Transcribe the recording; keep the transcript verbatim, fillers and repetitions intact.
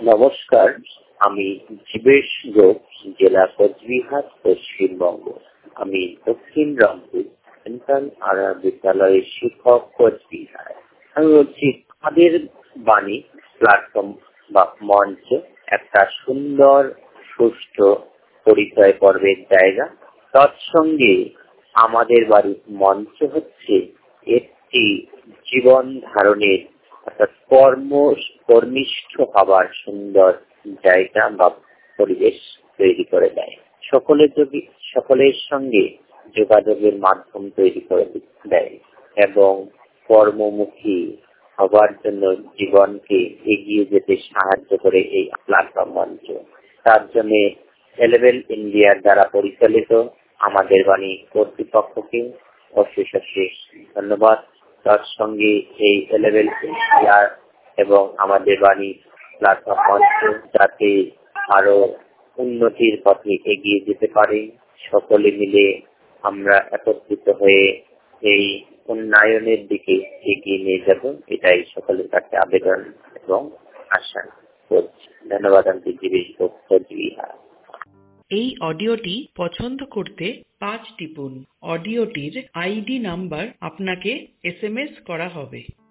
নমস্কার, আমি জীবেশ গোপ, জেলা কোচবিহার, পশ্চিমবঙ্গ। আমি দক্ষিণ রংপুর সেন্ট্রাল আড়া বিদ্যালয়ের শিক্ষক কোচবিহার। আমি বলছি, আমাদের বাণী প্ল্যাটফর্ম বা মঞ্চ একটা সুন্দর সুষ্ঠ পরিচয় পর্বের জায়গা। তৎসঙ্গে আমাদের বাড়ির মঞ্চ হচ্ছে একটি জীবন ধারণের অর্থাৎ কর্ম কর্মিষ্ঠ হবার সুন্দর জায়গা বা পরিবেশ তৈরি করে দেয়। সকলের যদি সকলের সঙ্গে যোগাযোগের মাধ্যম তৈরি করে দেয় এবং কর্মমুখী হবার জন্য জীবনকে এগিয়ে যেতে সাহায্য করে এই প্ল্যাটফর্ম মঞ্চ। তার জন্য এলেভেল ইন্ডিয়ার দ্বারা পরিচালিত আমাদের বাণী কর্তৃপক্ষকে অশেষ অশেষ ধন্যবাদ। তার সঙ্গে এই এলেভেল ইন্ডিয়া এবং আমাদের বাণী প্ল্যাটফর্ম মঞ্চ যাতে আরো উন্নতির পথে এগিয়ে যেতে পারে, সকলে মিলে আমরা একত্রিত হয়ে এই উন্নয়নের দিকে এগিয়ে নিয়ে যাব, এটাই সকলের কাছে আবেদন এবং আশা করছি। ধন্যবাদ। আমি জীবেশ গোপ, কোচবিহার। এই অডিওটি পছন্দ করতে পাঁচ টিপুন। অডিওটির আইডি নাম্বার আপনাকে এস এম এস করা হবে।